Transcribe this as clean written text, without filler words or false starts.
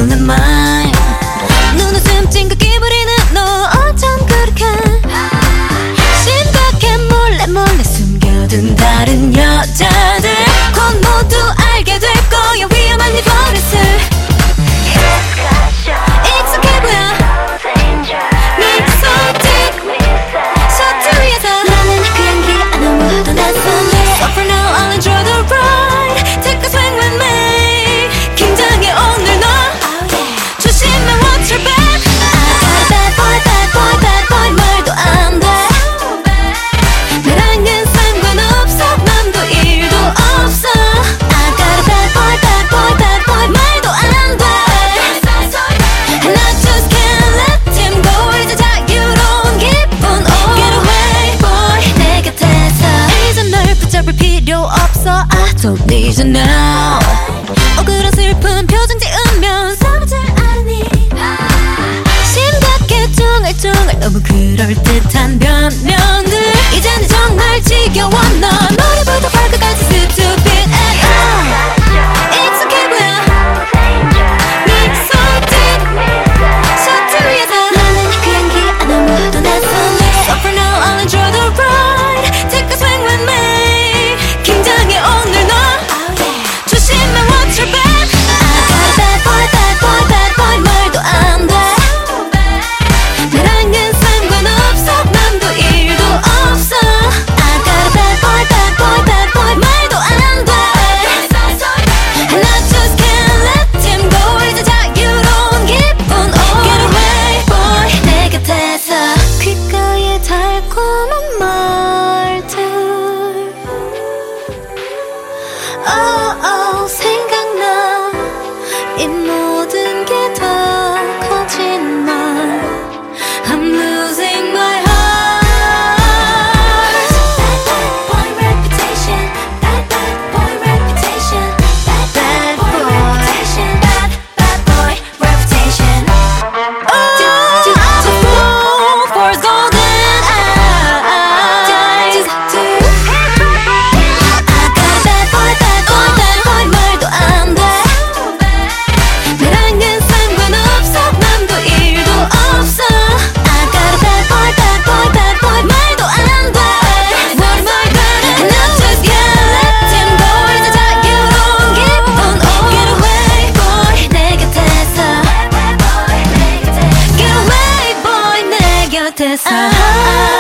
the mind. 눈웃음 찡긋기 부리는 너 어쩜 그렇게 심각해 몰래 몰래 숨겨둔 다른 여자들 곧 모두 알게 될 거야 위험한 네 버릇을. 익숙해 보여 네 손짓 셔츠 위에서 나는 그 향기 안 아무도 낯선데. So for now I'll enjoy the ride. Take a swing with me. 긴장해 오늘 너 조심해 watch your back. I got a bad boy bad boy bad boy 말도 안 돼. 나랑은 상관없어 맘도 일도 없어. I got a bad boy bad boy bad boy 말도 안 돼. And I just can't let him go. 이제 자유로운 기분. Oh get away boy 내 곁에서. 이제 널 붙잡을 필요 없어. I don't need you now. 억울한 슬픈 표정 지으면 싸우지 않으니. 심각해 쫑알쫑알 너무 그럴듯한 변명들. 이제는 정말 지겨워 너 머리부터 발끝까지 stupid and 익숙해 보여 네 손짓 셔츠 위에서 나는 그 향기 안 아무도 낯선데. So for now I'll enjoy the ride. Take a swing with me. 긴장해 오늘 너 조심해 watch your back. I got a bad boy bad boy bad boy 말도 안 돼. 나랑은 상관없어 맘도 일도 없어. I got a bad boy bad boy bad boy 말도 안 돼. And I just can't let him go. 이제 자유로운 기분. Oh get away boy 내 곁에서. 귓가에 달콤한 말들. 생각나 이 모든 게 다 거짓말. I'm losing my heart. Bad boy reputation. Bad boy reputation. Bad boy reputation. Bad boy reputation. To fall for his golden eyes. I got a bad boy bad boy bad boy 말도 안 돼. 나랑은 상관없어 맘도 일도 없어. I got a bad boy bad boy bad boy 말도 안 돼. What am I gonna do? And I just can't let him go. 이제 자유로운 기분. Oh get away boy 내 곁에서. Get away boy 내 곁에서.